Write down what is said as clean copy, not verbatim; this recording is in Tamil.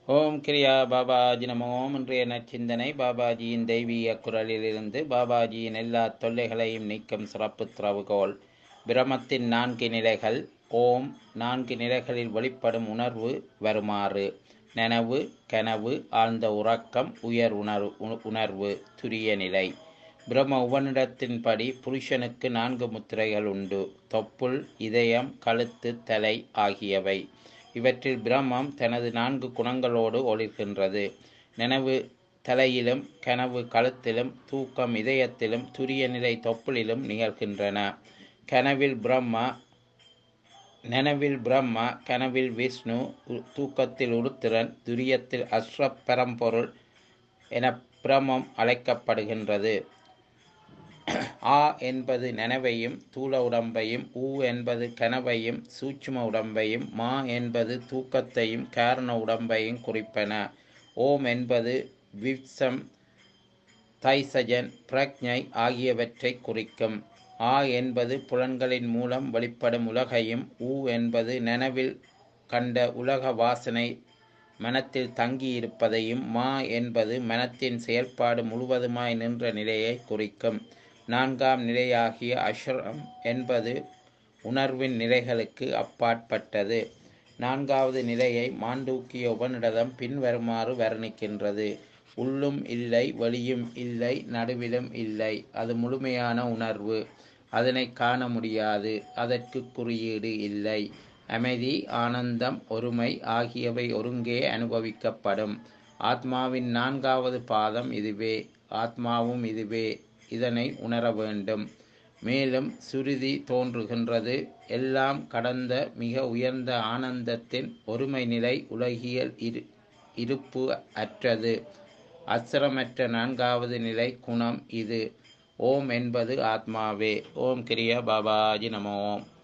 ஓம் கிரியா பாபாஜி நமோ. இன்றைய நற்சிந்தனை பாபாஜியின் தெய்வீக குரலிலிருந்து. பாபாஜியின் எல்லா தொல்லைகளையும் நீக்கும் சிறப்பு திறவுகோல். பிரமத்தின் 4 நிலைகள். ஓம் 4 நிலைகளில் வெளிப்படும் உணர்வு வருமாறு: நனவு, கனவு, ஆழ்ந்த உறக்கம், உயர் உணர்வு, துரிய நிலை. பிரம்ம உபனிடத்தின்படி புருஷனுக்கு 4 முத்திரைகள் உண்டு: தொப்புள், இதயம், கழுத்து, தலை ஆகியவை. இவற்றில் பிரம்மம் தனது 4 குணங்களோடு ஒளிர்கின்றது. நனவு தலையிலும், கனவு கழுத்திலும், தூக்கம் இதயத்திலும், துரிய நிலை தொப்புளிலும் நிகழ்கின்றன. நனவில் பிரம்மா, கனவில் விஷ்ணு, தூக்கத்தில் உருத்திரன், துரியத்தில் அஸ்ரப் பரம்பொருள் என பிரம்மம் அழைக்கப்படுகின்றது. ஆ என்பது நனவையும் தூல உடம்பையும், ஊ என்பது கனவையும் சூட்சும உடம்பையும், மா என்பது தூக்கத்தையும் காரண உடம்பையும் குறிப்பன. ஓம் என்பது விப்சம், தைசஜன், பிரக்ஞை ஆகியவற்றை குறிக்கும். ஆ என்பது புலன்களின் மூலம் வெளிப்படும் உலகையும், ஊ என்பது நனவில் கண்ட உலக வாசனை மனத்தில் தங்கியிருப்பதையும், மா என்பது மனத்தின் செயல்பாடு முழுவதுமாய் நின்ற நிலையை குறிக்கும். 4ஆம் நிலையாகிய அக்ஷரம் என்பது உணர்வின் நிலைகளுக்கு அப்பாற்பட்டது. 4வது நிலையை மாண்டூக்கிய உபநிடதம் பின்வருமாறு வர்ணிக்கின்றது: உள்ளும் இல்லை, வெளியும் இல்லை, நடுவிலும் இல்லை. அது முழுமையான உணர்வு. அதனை காண முடியாது. அதற்கு குறியீடு இல்லை. அமைதி, ஆனந்தம், ஒருமை ஆகியவை ஒருங்கே அனுபவிக்கப்படும். ஆத்மாவின் 4வது பாதம் இதுவே. ஆத்மாவும் இதுவே. இதனை உணர வேண்டும். மேலும் சுருதி தோன்றுகின்றது. எல்லாம் கடந்த மிக உயர்ந்த ஆனந்தத்தின் ஒருமை நிலை உலகியல் இருப்பு அற்றது, அச்சரமற்ற 4வது நிலை குணம் இது. ஓம் என்பது ஆத்மாவே. ஓம் கிரியா பாபாஜி நமோ.